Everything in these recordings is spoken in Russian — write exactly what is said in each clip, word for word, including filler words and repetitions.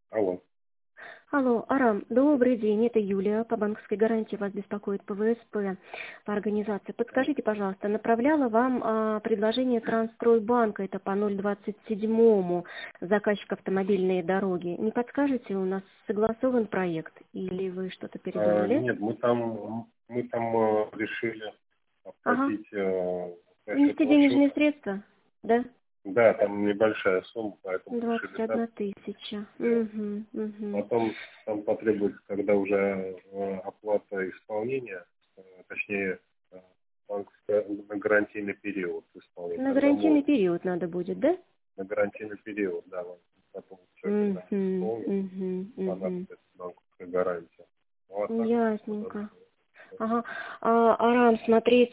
Алло. Алло, Арам, добрый день, это Юлия, по банковской гарантии вас беспокоит ПВСП по организации. Подскажите, пожалуйста, направляла вам а, предложение Трансстройбанка, это по ноль двадцать седьмому, заказчик автомобильные дороги. Не подскажете, у нас согласован проект или вы что-то А, передумали? нет, мы там, мы там э, решили Ага, оплатить э, внести расчетного денежные счета. средства, да? Да, там небольшая сумма, поэтому Двадцать решили так одна тысяча. сделать. Угу, угу. Потом там потребуется, когда уже э, оплата исполнения, э, точнее, э, банковская- на гарантийный период исполнения. На Тогда гарантийный можно. период надо будет, да? На гарантийный период, да, вам потом все, когда Угу, исполнить, угу, угу. понадобится банковская гарантия. Ну, а так, Ясненько. подожди. Ага. А, Арам, смотрите,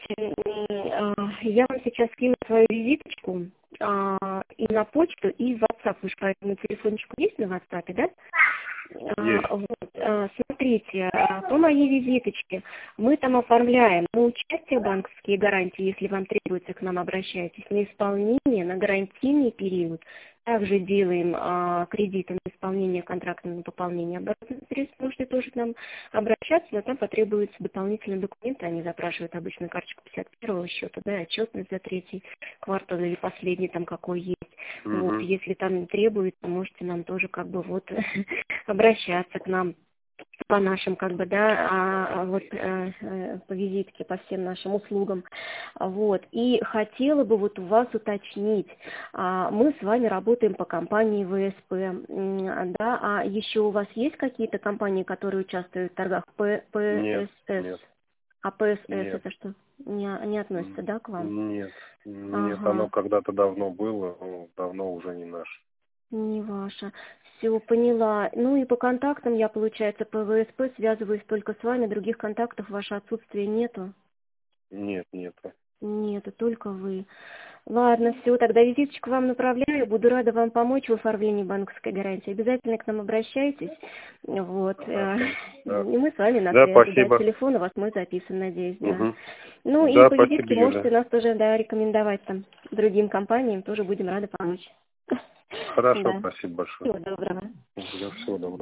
м, а, я вам сейчас скину свою визиточку а, и на почту, и в WhatsApp. Вы же по этому телефончику есть на WhatsApp, да? Есть. А, вот, а, смотрите, а, по моей визиточке мы там оформляем на участие банковские гарантии, если вам требуется, к нам обращайтесь, на исполнение, на гарантийный период. Также делаем а, кредиты на исполнение контракта на пополнение оборотных средств. Можете тоже к нам обращаться, но там потребуются дополнительные документы. Они запрашивают обычно карточку пятьдесят первого счета, да, отчетность за третий квартал или последний там какой есть. Вот, Угу. если там требуется, можете нам тоже как бы вот обращаться к нам по нашим, как бы, да, а, а вот э, э, по визитке, по всем нашим услугам. А, Вот. И хотела бы вот у вас уточнить, а, мы с вами работаем по компании ВСП, м, да, а еще у вас есть какие-то компании, которые участвуют в торгах П- Нет, ПСС? нет, А ПСС нет, это что? Не, не относится, м, да, к вам? нет, нет, оно Ага. когда-то давно было, ну, давно уже не наше. Не ваша. Все, поняла. Ну и по контактам я, получается, по ВСП связываюсь только с вами, других контактов ваше отсутствие нету? Нет, нету. Нету, только вы. Ладно, все, тогда визиточку вам направляю. Буду рада вам помочь в оформлении банковской гарантии. Обязательно к нам обращайтесь. Вот. э, Хорошо. И Да. мы с вами на Да, связи. Да, спасибо. телефон у вас мой записан, надеюсь, да. Угу. Ну и Да, по спасибо, визитке можете Юля. нас тоже, да, рекомендовать там другим компаниям. Тоже будем рады помочь. Хорошо, Да. спасибо большое. Всего доброго. Да, всего доброго.